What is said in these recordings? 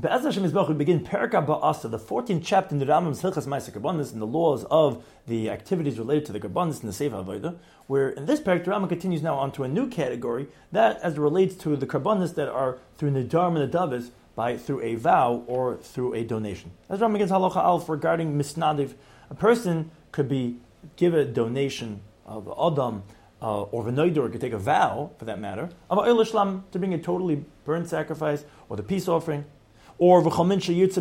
Be'ez Hashem Yisbarach, we begin Perka Ba'asa, the 14th chapter in the Rambam's Hilchas Ma'aser Karbanos, and the laws of the activities related to the Karbanos in the Sefer Avodah, where in this Perk, the Rambam continues now onto a new category, that as it relates to the Karbanos that are through Nidarim and Nadavis, through a vow or through a donation. As Rambam begins Halacha Aleph regarding Misnadiv, a person could give a donation of Adam, or V'noider, could take a vow, for that matter, of Oil Shlam, to bring a totally burnt sacrifice, or the peace offering, or or from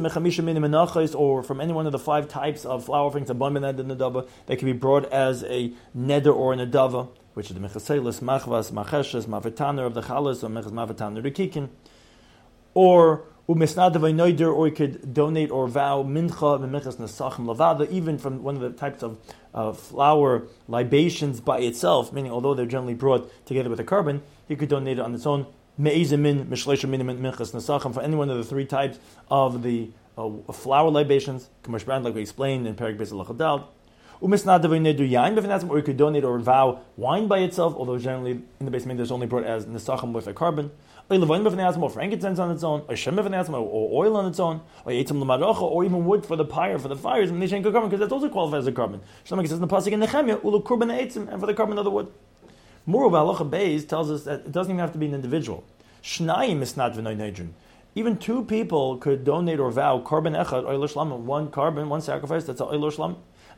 any one of the 5 types of flour offerings, a bon bened and nadava, they can be brought as a neder or a nadava, which is the mechaselis, machvas, macheshes, mavetaner of the chalas, or mavetaner rekikin, or umisnadav or you could donate or vow mincha v'mechas nesachim lavada, even from one of the types of flour libations by itself, meaning although they're generally brought together with a carbon, you could donate it on its own. For any one of the 3 types of the flour libations, like we explained in Perek Beis Halachadal. Or you could donate or vow wine by itself, although generally in the Beis Mikdash only brought as nesachim with a carbon. Or frankincense on its own, or oil on its own, or even wood for the pyre, for the fires, because that's also qualified as a carbon. Shlomo says in the pasuk in Nehemiah, and for the carbon of the wood. Moreover, Halacha Beis tells us that it doesn't even have to be an individual. Shnayim misnad v'noidrin. Even 2 people could donate or vow carbon echad oil shlam, one carbon, one sacrifice. That's oil shlam.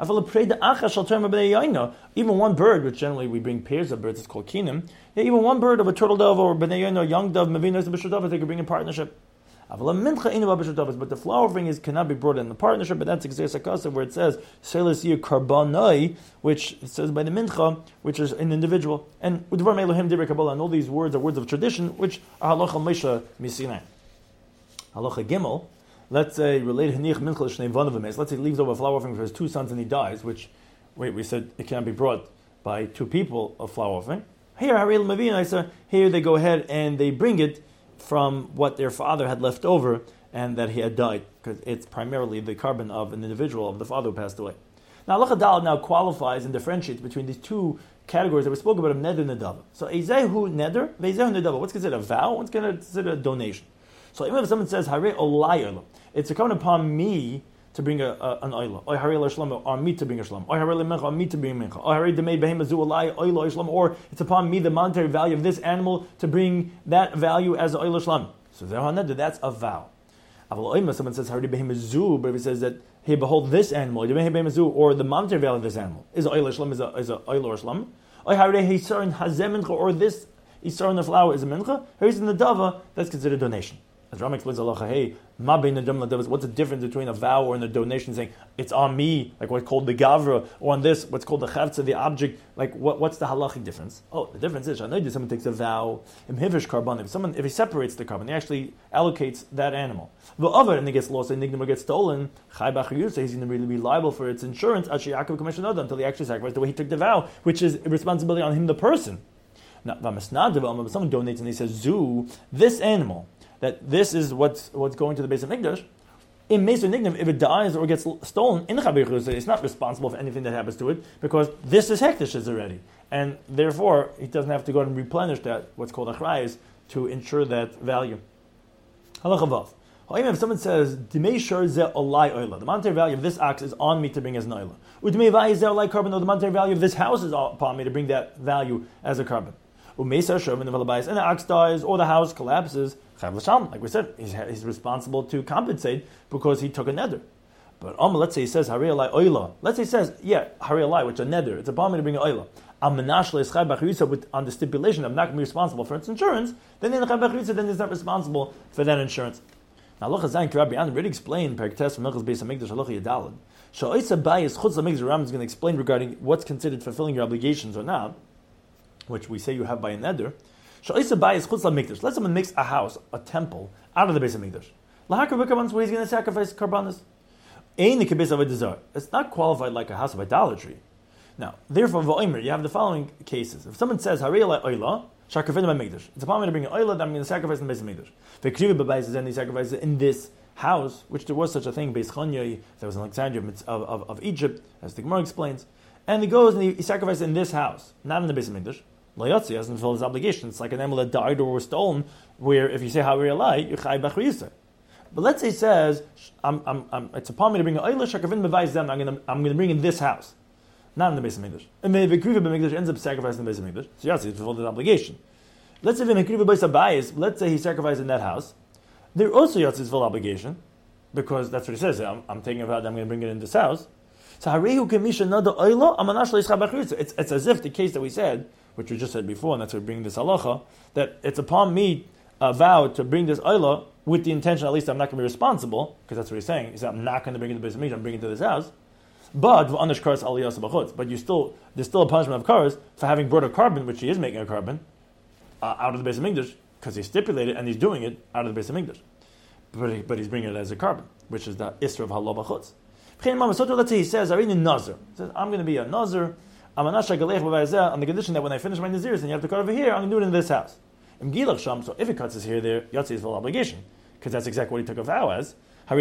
Even one bird, which generally we bring pairs of birds, it's called kinim. Even one bird of a turtle dove or b'nei yoino, young dove, mavinos b'shur dove, they could bring in partnership. But the flour offering cannot be brought in the partnership, but that's Exer Sakasa, where it says Selis Yir Karbanai, which it says by the Mincha, which is an individual. And Udvar Elohim Divrei Kabbalah, and all these words are words of tradition, which are Halacha Moshe Misinai. Halacha Gimel, let's say related Hanich Mincha Shnei Vanav. Let's say he leaves over a flour offering for his 2 sons and he dies, which we said it cannot be brought by 2 people of flour offering. Here Hariel Mavina, I said here they go ahead and they bring it from what their father had left over and that he had died, because it's primarily the carbon of an individual, of the father who passed away. Now, Halacha Dal now qualifies and differentiates between these 2 categories that we spoke about of neder and nadava. So, Ezehu neder, Vezehu nadava. What's considered a vow? What's considered a donation? So, even if someone says, Hare olay olam, it's a coming upon me to bring an oila, or Hare l'shlam, or me to bring a shlam, or Hare l'mencha, or me to bring a mencha, or Hare demei behem azu olay oila shlam, or it's upon me the monetary value of this animal to bring that value as an oila shlam. So that's a vow. Someone says Hare behem azu, but if he says that hey, behold this animal, or the monetary value of this animal is an oila shlam, is a oila or shlam, or Hare hisarin hazem mincha, or this hisarin the flour is a mincha. Here's in the dava, that's considered donation. As Ram explains halacha, hey, what's the difference between a vow or a donation saying it's on me, like what's called the gavra, or on this, what's called the chavtza, the object, like what's the halachic difference? Oh, the difference is, someone takes a vow, if he separates the carbon, he actually allocates that animal. The other, and it gets lost, and or gets stolen, he's going to really be liable for its insurance, until he actually sacrificed the way he took the vow, which is a responsibility on him, the person. Now, if someone donates and he says, Zoo, this animal, that this is what's going to the base of Mikdash. In Meser Nignim, if it dies or gets stolen, in the Chabir Chuzah, it's not responsible for anything that happens to it, because this is Hektish already. And therefore, he doesn't have to go and replenish that, what's called Achrayas, to ensure that value. Halacha Vav. If someone says, the monetary value of this ox is on me to bring as an oila. The monetary value of this house is upon me to bring that value as a carbon. And the ox dies or the house collapses, like we said, he's responsible to compensate because he took a neder. But let's say he says Harei oila. Let's say he says, Harei, which is a neder. It's upon me to bring an oila. On the stipulation of not going to be responsible for its insurance, then in the then he's not responsible for that insurance. Now, Halacha Zayin Rabbi Yochanan already explained Periktes from Milchas Beis Hamikdash Halacha Yadalad. Sha'isa Bayis Chutz Hamikdash. Ram is going to explain regarding what's considered fulfilling your obligations or not, which we say you have by a neder. Let's someone makes a house, a temple, out of the Beis Hamikdash. Where he's going to sacrifice karbanos. It's not qualified like a house of idolatry. Now, therefore, you have the following cases. If someone says, it's upon me to bring an oila that I'm going to sacrifice in the Beis Hamikdash. Then he sacrifices in this house, which there was such a thing, Beis Chanyai, that was in Alexandria of Egypt, as the Gemara explains. And he goes and he sacrifices in this house, not in the Beis Hamikdash. He hasn't fulfilled his obligation. It's like an animal that died or was stolen, where if you say Harei Alai, you chai b'achriyusah. But let's say he says, it's upon me to bring an oila shakavin bevais them. I'm going to bring in this house, not in the base of English. And maybe Kriva b'Mikdash ends up sacrificing in the base of English. So yes, he fulfilled his obligation. Let's say let's say he sacrificed in that house. There also Yatzis full obligation, because that's what he says. I'm taking a vow that I'm going to bring it in this house. So it's as if the case that we said, which we just said before, and that's why we're bringing this halacha, that it's upon me a vow to bring this oila with the intention, at least I'm not going to be responsible, because that's what he's saying. He said, I'm not going to bring it to the Beis Hamikdash, I'm bringing it to this house. But there's still a punishment of karas for having brought a carbon, which he is making a carbon, out of the Beis Hamikdash, because he stipulated and he's doing it out of the Beis Hamikdash. But he's bringing it as a carbon, which is the isra of halal b'chutz. Let's say he says, I'm going to be a nazir, on the condition that when I finish my naziris and you have to cut over here, I'm going to do it in this house. So if it cuts his hair there, Yatsi is full obligation, because that's exactly what he took a vow as. But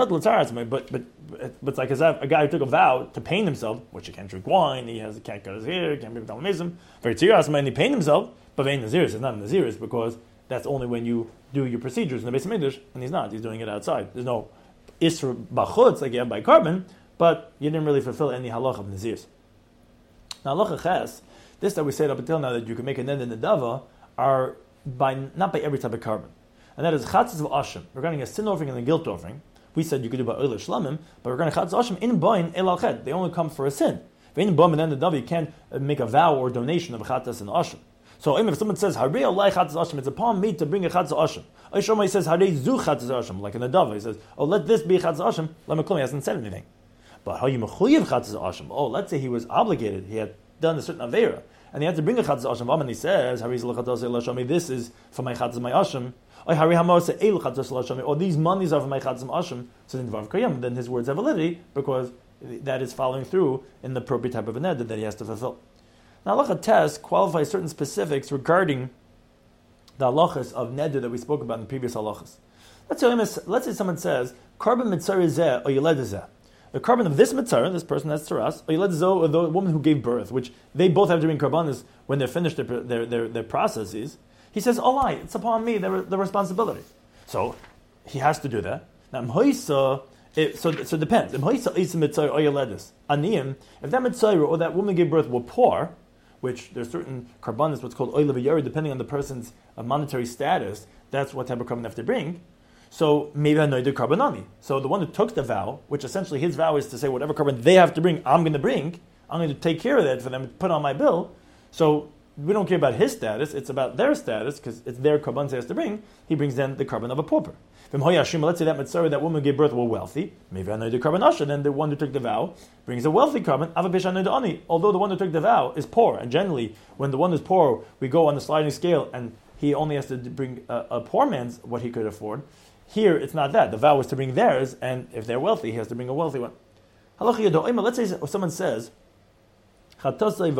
it's like a guy who took a vow to pain himself, which he can't drink wine, he can't cut his hair, he can't be Talmizim, very tzirasma, and he pained himself, but vein naziris is not a naziris, because that's only when you do your procedures in the Beis Hamikdash, and he's doing it outside. There's no isra b'chutz like you have by carbon, but you didn't really fulfill any halacha of naziris. Now, halacha ches, this that we said up until now that you can make a ned and a dava are not by every type of carbon, and that is chatzis of ashim. Regarding a sin offering and a guilt offering, we said you could do by oil shlamim, but regarding chatzis ashim in bain el chet, they only come for a sin. In bam and then the dava, you can't make a vow or donation of chatzis and ashim. So if someone says harei alai chatzis ashim, it's upon me to bring a chatzis ashim. He says harei zu chatzis ashim, like in the dava, he says, oh, let this be chatzis ashim. Let me he hasn't said anything. But how you mechuyev chatzis ashim? Oh, let's say he was obligated, he had done a certain avera, and he had to bring a chatzis ashim, and he says, this is for my chatzis my ashim. Or these monies are for my chatzis ashim. So then his words have validity, because that is following through in the appropriate type of a neder that he has to fulfill. Now, halacha test qualifies certain specifics regarding the halachas of neder that we spoke about in the previous halachas. Let's say someone says, carbon mitzvah zeh or yeled zeh. The carbon of this mitzvah, this person has tzaras, or yeled zeh, or the woman who gave birth, which they both have to bring karbanis when they're finished their processes. He says, oh, it's upon me, the responsibility. So he has to do that. Now, so it depends. If that mitzvah or that woman gave birth were poor, which there's certain karbanis, what's called oil of depending on the person's monetary status, that's what type of carbon they have to bring. So maybe I know the karbanani. So the one who took the vow, which essentially his vow is to say whatever carbon they have to bring, I'm going to bring. I'm going to take care of that for them to put on my bill. So we don't care about his status; it's about their status because it's their carbon he has to bring. He brings then the carbon of a pauper. Let's say that mitzvah, that woman who gave birth were wealthy. Maybe I know the carbon asher. Then the one who took the vow brings a wealthy carbon. Although the one who took the vow is poor, and generally when the one is poor, we go on the sliding scale, and he only has to bring a poor man's what he could afford. Here, it's not that. The vow was to bring theirs, and if they're wealthy, he has to bring a wealthy one. Let's say someone says, the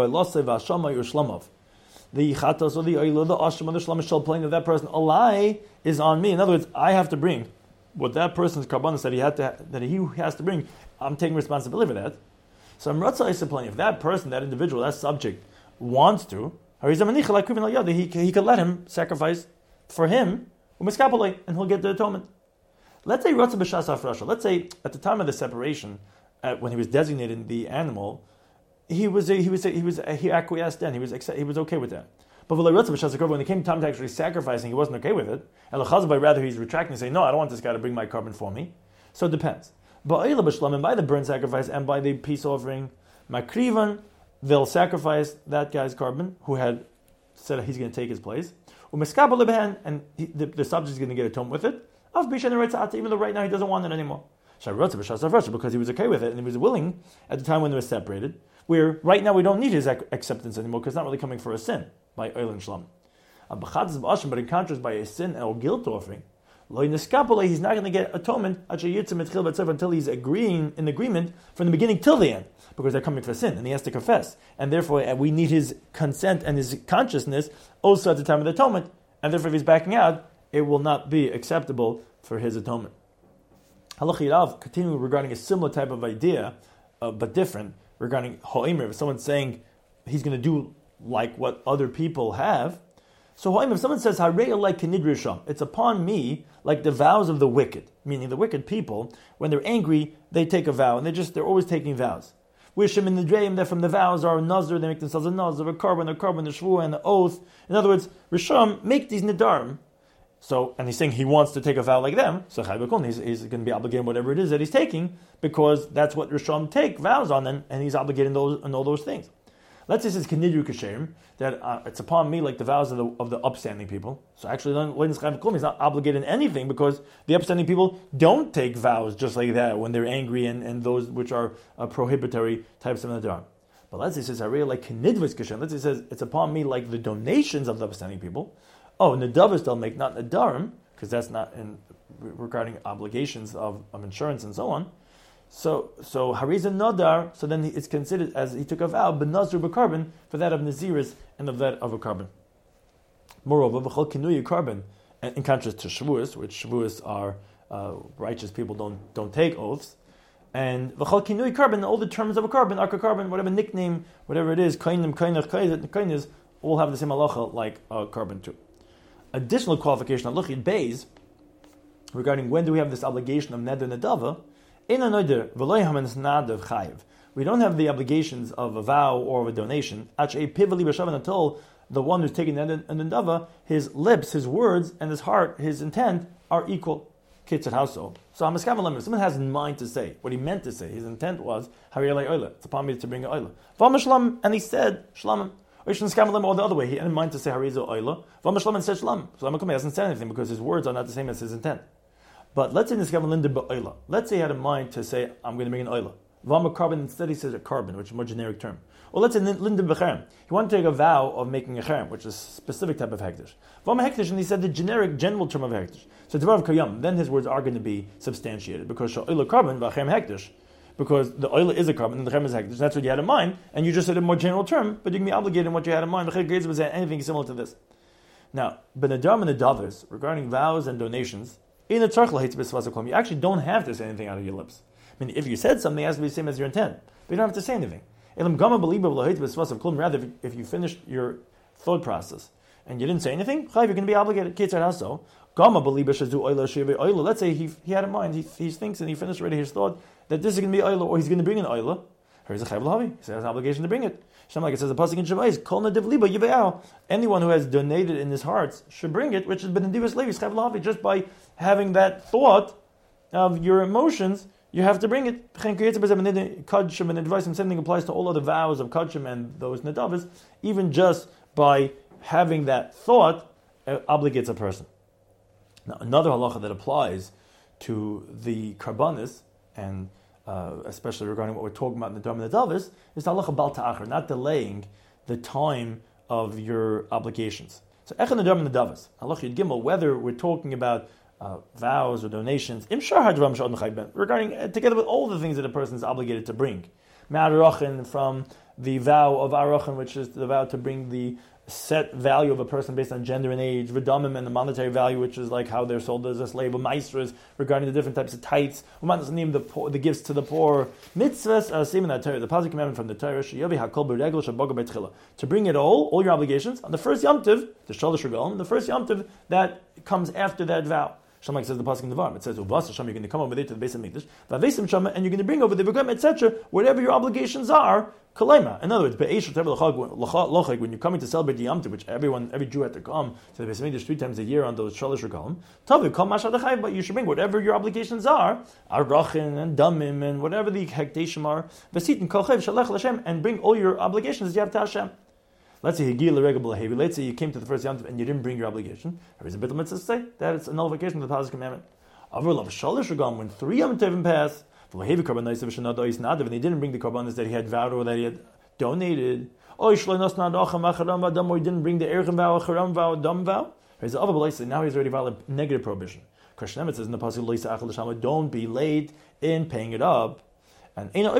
chatos or the oila, the ashram, or the shlam shall playing of that person, a lie is on me. In other words, I have to bring what that person's karbanos that he has to bring. I'm taking responsibility for that. So I'm ratzah isaplaying. If that person, that individual, that subject wants to, he could let him sacrifice for him, and he'll get the atonement. Let's say ratzah b'shas hafrasha. Let's say at the time of the separation, when he was designating the animal, he acquiesced then. He was okay with that. But when it came time to actually sacrificing, he wasn't okay with it. And rather he's retracting and saying, no, I don't want this guy to bring my carbon for me. So it depends. But by the burnt sacrifice and by the peace offering, makrivan, they'll sacrifice that guy's carbon who had said he's going to take his place. And the subject is going to get atonement with it. Even though right now he doesn't want it anymore. Because he was okay with it and he was willing at the time when they were separated. Where right now we don't need his acceptance anymore because it's not really coming for a sin by oil and shlam. But in contrast, by a sin or guilt offering, he's not going to get atonement until he's agreeing in agreement from the beginning till the end, because they're coming for sin and he has to confess, and therefore we need his consent and his consciousness also at the time of the atonement, and therefore if he's backing out, it will not be acceptable for his atonement. Halacha Yirav, continuing regarding a similar type of idea, but different. Regarding ho'imer, if someone's saying he's going to do like what other people have, so ho'imer, if someone says harei alai kenidrisham, it's upon me like the vows of the wicked, meaning the wicked people, when they're angry, they take a vow, and they're always taking vows. Wishim in the dream, that from the vows are a nazar, they make themselves a nazar, a carbon, the shvuah, and the oath. In other words, Risham make these nidarim. So, and he's saying he wants to take a vow like them, so he's going to be obligated whatever it is that he's taking, because that's what Risham take vows on, and he's obligated in all those things. Let's say it says Kenidru Kashem, that it's upon me like the vows of the upstanding people. So actually, he's not obligated in anything, because the upstanding people don't take vows just like that when they're angry and those which are prohibitory types of nadar. But let's say it says Harei like Kenidvus Kashem. Let's say it says it's upon me like the donations of the upstanding people. Oh, Nadavas they'll make, not Nadarim, because that's not regarding obligations of insurance and so on. So Hariza Nadar, so then it's considered as he took a vow, but Nazir b'Karban, for that of Naziris and of that of a carbon. Moreover, V'chol Kinuyi carbon, in contrast to Shavuos, which Shavuos are righteous people don't take oaths, and V'chol Kinuyi carbon, all the terms of a carbon, arka carbon, whatever nickname, whatever it is, Kainim, Kainach, Kainis, all have the same halacha like a carbon too. Additional qualification of Luchid Beis regarding when do we have this obligation of Neder Nedava. We don't have the obligations of a vow or of a donation until the one who's taking Neder Nedava, his lips, his words, and his heart, his intent are equal. So someone has in mind to say what he meant to say. His intent was it's upon me to bring an oila. And he said shlamim. Or the other way, he had in mind to say Harizo Oila. V'amashlam and said Shlam. Shlam hasn't said anything because his words are not the same as his intent. But let's say Niskav Linda Ba'oila. Let's say he had in mind to say, I'm going to bring an Oila. V'am carbon, instead he says a carbon, which is a more generic term. Or let's say Linda B'cherem. He wanted to take a vow of making a cherem, which is a specific type of hektish. V'am hektish, and he said the general term of hektish. So Devar Kayam, then his words are going to be substantiated because Oila carbon, V'cherem hektish. Because the oil is a carbon and the chem is hektish. That's what you had in mind, and you just said a more general term, but you can be obligated in what you had in mind. Was anything similar to this? Now, Benadam and the Davos, regarding vows and donations, in the tzarch lahitz b'svas you actually don't have to say anything out of your lips. I mean, if you said something, it has to be the same as your intent, but you don't have to say anything. Rather, if you finished your thought process and you didn't say anything, you're going to be obligated. Let's say he had in mind, he thinks and he finished already his thought that this is going to be oila, or he's going to bring an oila. Here's a chayv l'havi. He has an obligation to bring it. Like it says, the pasuk in Shemais, kol nadiv liba yive'al. Anyone who has donated in his heart should bring it, which has been in divas levis chayv l'havi. Just by having that thought of your emotions, you have to bring it. Kadshim and advice, and same thing applies to all other vows of kadshim and those nadavas. Even just by having that thought, obligates a person. Now, another halacha that applies to the karbanis, and especially regarding what we're talking about in the Dharma and the Davis, is the halacha bal ta'achar, not delaying the time of your obligations. So echan the Dharma and the Davis, halacha Yud Gimel, whether we're talking about vows or donations, regarding together with all the things that a person is obligated to bring. Ma'arachin, from the vow of arachin, which is the vow to bring the set value of a person based on gender and age, v'damim, and the monetary value, which is like how they're sold as a slave, maestras, regarding the different types of tithes, the gifts to the poor, mitzvahs, same in that Torah, the positive commandment from the Torah, to bring it all your obligations, on the first Yom Tov, the Shalosh Regalim, the first Yom Tov that comes after that vow. Like says the pasuk in the Varm, it says, "Uvas Hashem, you're going to come over there to the base of Mikdash, Vavesim Shama, and you're going to bring over the V'gam, etc. Whatever your obligations are, Kalema." In other words, when you're coming to celebrate the Yom Tov, which every Jew had to come to the base of Mikdash 3 times a year on those Shalosh Regalim, Tavi Kol Mashadachai, but you should bring whatever your obligations are, Arachin and Damim and whatever the Hekteshim are, Vasitin Kol Chayv Shalech L'Hashem, and bring all your obligations as you have to Hashem. Let's say let's say you came to the first Yom Tov and you didn't bring your obligation. There is a bit of mitzvah to say that it's a nullification of the positive commandment. When 3 Yom Tovim pass, and he didn't bring the karbanos that he had vowed or that he had donated, or he didn't bring the erchim vow, charam vow, dam vow, now he's already violated negative prohibition. Krishna says in the pasuk, don't be late in paying it up. And but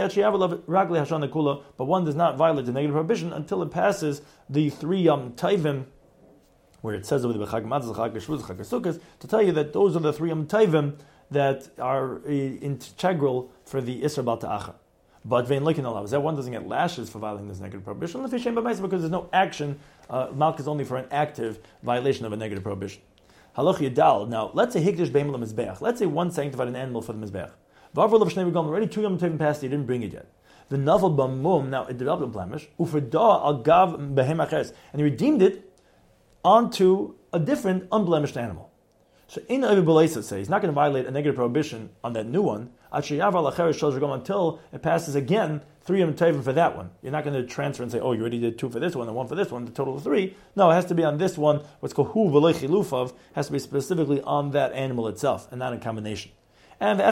one does not violate the negative prohibition until it passes the 3 Yom Tovim, where it says over the Chag Matzah, Chag Shavuos, Chag Sukkos, to tell you that those are the 3 Yom Tovim that are integral for the Isra Bal Ta'achar. But Vein Likin Allah, that one doesn't get lashes for violating this negative prohibition, because there's no action. Malk is only for an active violation of a negative prohibition. Halach Yadal. Now, let's say Hikdash Beim LeMizbeach. Let's say one sanctified an animal for the Mizbeach. V'avar Lev Shnei Regalim. Already 2 Yom Tovim passed, he didn't bring it yet. The Naval Bamum, now it developed a blemish. Uferda Al Gav Behem Acheres. And he redeemed it onto a different unblemished animal. So in Oiv B'Leisa say he's not going to violate a negative prohibition on that new one until it passes again 3 Yom Tovim for that one. You're not going to transfer and say, oh, you already did 2 for this one and 1 for this one, the total of 3. No, it has to be on this one, what's called Hu V'Lei Chilufav, has to be specifically on that animal itself and not in combination. And whether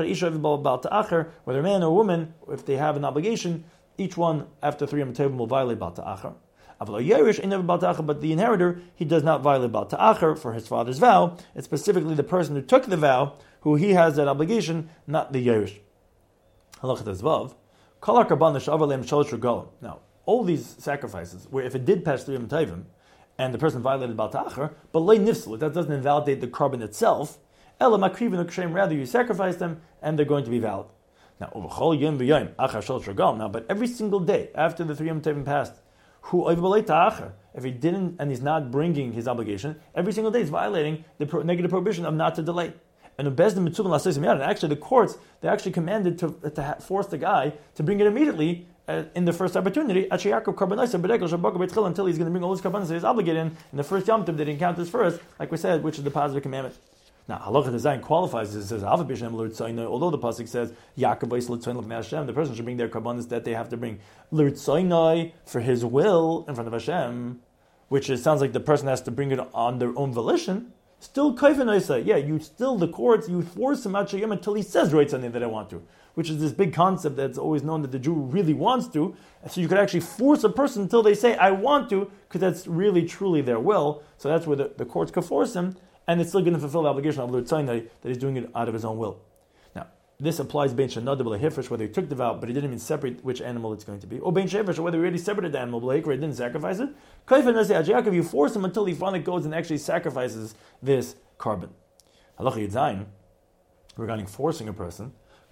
a man or woman, if they have an obligation, each one after 3 Yom Tovim will violate Bal Ta'achar. But the inheritor, he does not violate Bal Ta'achar for his father's vow. It's specifically the person who took the vow, who he has that obligation, not the Yerush. Now, all these sacrifices, where if it did pass 3 Yom Tovim, and the person violated Bal Ta'achar, but lei nifsel, that doesn't invalidate the carbon itself, rather you sacrifice them, and they're going to be valid. Now, but every single day after the 3 Yom Tovim passed, if he didn't and he's not bringing his obligation, every single day he's violating the negative prohibition of not to delay. And actually the courts, they actually commanded to force the guy to bring it immediately in the first opportunity until he's going to bring all his karbanos that he's obligated in the first Yom Tov that he encounters first, like we said, which is the positive commandment. Now, Halacha Design qualifies this. It says, although the pasuk says, the person should bring their karbanos that they have to bring l'ritzaynai for his will in front of Hashem, which sounds like the person has to bring it on their own volition. Still, the courts, you force him out Shayim until he says right something that I want to, which is this big concept that's always known that the Jew really wants to. So you could actually force a person until they say, I want to, because that's really, truly their will. So that's where the courts could force him. And it's still going to fulfill the obligation of L'Tzaynai that he's doing it out of his own will. Now, this applies Ben Shanad B'Lehifresh, whether he took the vow, but he didn't even separate which animal it's going to be. Or Ben Shevresh, or whether he already separated the animal, B'Lehikra, he didn't sacrifice it. If you force him until he finally goes and actually sacrifices this carbon. Halacha Yidzayin, regarding forcing a person,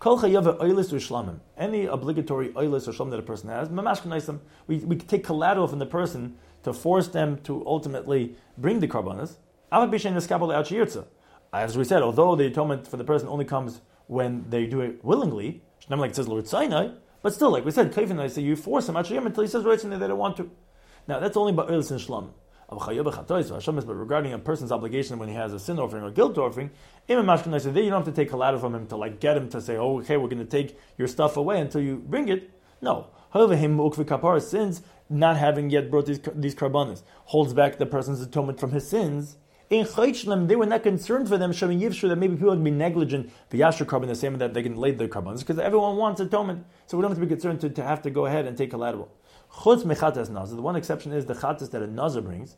any obligatory oilis or shlam that a person has, we take collateral from the person to force them to ultimately bring the karbanos. As we said, although the atonement for the person only comes when they do it willingly, like it says Lord Sinai, but still, like we said, you force him until he says right something they don't want to. Now that's only by Eilis and Shlam. But regarding a person's obligation when he has a sin offering or guilt offering, then you don't have to take collateral from him to get him to say, oh, okay, we're going to take your stuff away until you bring it. No. Since not having yet brought these karbanos holds back the person's atonement from his sins, they were not concerned for them, showing Yivshu that maybe people would be negligent, the Yashar carbon, the same that they can lay their karbanos, because everyone wants atonement. So we don't have to be concerned to have to go ahead and take collateral. Chutz mechatas nazar. The one exception is the chatas that a nazar brings.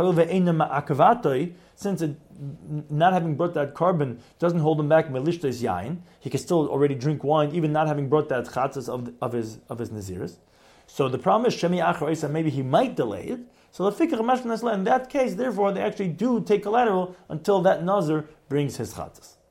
Since not having brought that carbon doesn't hold him back melishtes yain, he can still already drink wine, even not having brought that chatas of his naziris. So the problem is shemi achar maybe he might delay it. So the fikr in that case, therefore, they actually do take collateral until that nazar brings his chatas.